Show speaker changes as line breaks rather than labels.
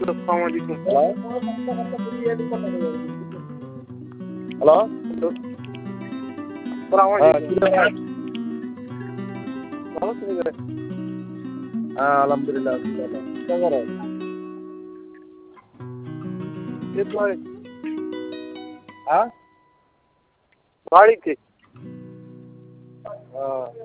আসসালামু আলাইকুম।
হ্যালো
আসসালামু
হ্যাঁ
আলাইকুম।
কি ব্যাপার?
ভালো আছেন ভাই?
হ্যাঁ আলহামদুলিল্লাহ ভালো। কি খবর?
এই তো ভাই
হ্যাঁ
বাড়িতে।
হ্যাঁ